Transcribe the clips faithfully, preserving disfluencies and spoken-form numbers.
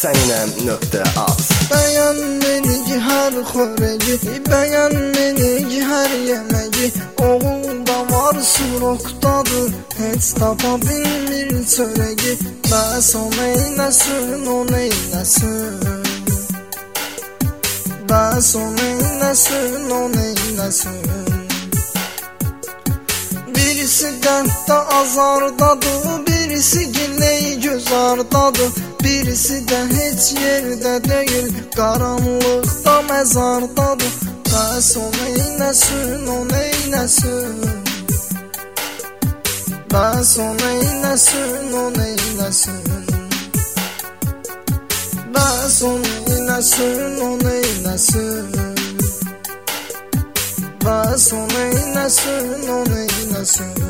Səninəm nöqtə az. Bəyən meni ki hər xörəci, bəyən meni ki hər yeməci. Oğulda var surokdadır, heç tapa bilmir çörəgi. Bəs o neynəsin, o neynəsin. Bəs o neynəsin, o neynəsin. Birisi qənddə azardadır, birisi gilləyi gözardadır. Birisi də heç yerdə deyil, qaranlıqda məzardadır. Bəs o neynəsin, o neynəsin. Bəs o neynəsin, o neynəsin. Bəs o neynəsin, o neynəsin. Bəs o neynəsin, o neynəsin.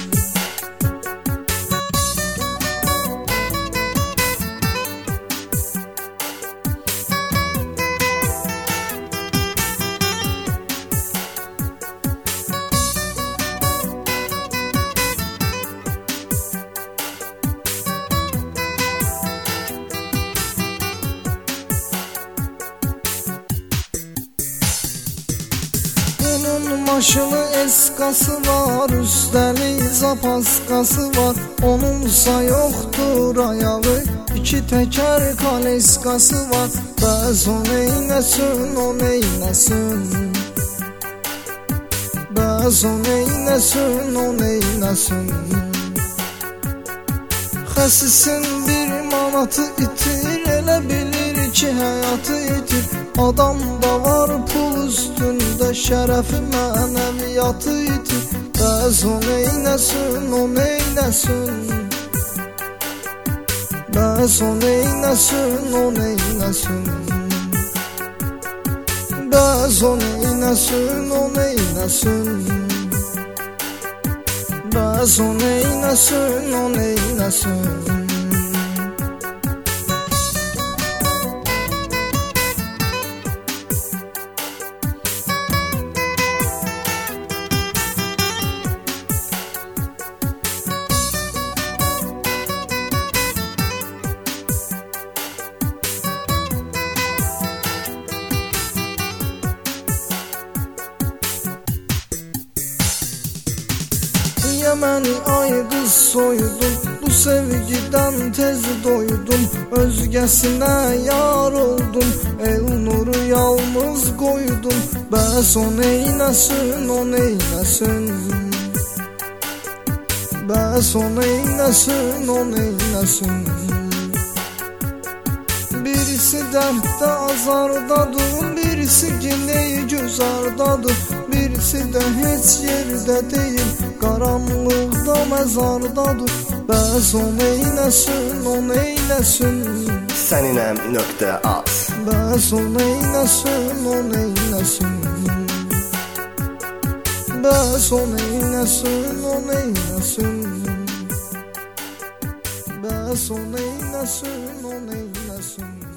Maşını eskası var, üstəlik zapaskası var. Onunsa yoxdur ayağı, iki təkər kaleskası var. Bəs o neynəsin, o neynəsin. Bəs o neynəsin, o neynəsin. Xəsisin bir manatı itir, elə bilir ki həyatı itir. Adam da var pul üstündə, şərəfi mənəviyyatı itir. Bəs o neynəsin, o neynəsin. Bəs o neynəsin, o neynəsin. Bəs o neynəsin, o neynəsin. Bəs o neynəsin, o neynəsin. Niyə məni ay qız soyudun, bu sevgidən tez doydum. Özgəsinə yar oldum, el nuru yalnız qoydum. Bəs o neynəsin, o neynəsin. Bəs o neynəsin, o neynəsin. Birisi dərddə azardadır, birisi gilləyi gözardadır. Birisi də heç yerdə deyil, qaranlıqda məzardadır. Bəs o neynəsin, o neynəsin. Səninəm nöqtə az. Bəs o neynəsin, o neynəsin. Bəs o neynəsin, o neynəsin. Bəs o neynəsin, o neynəsin.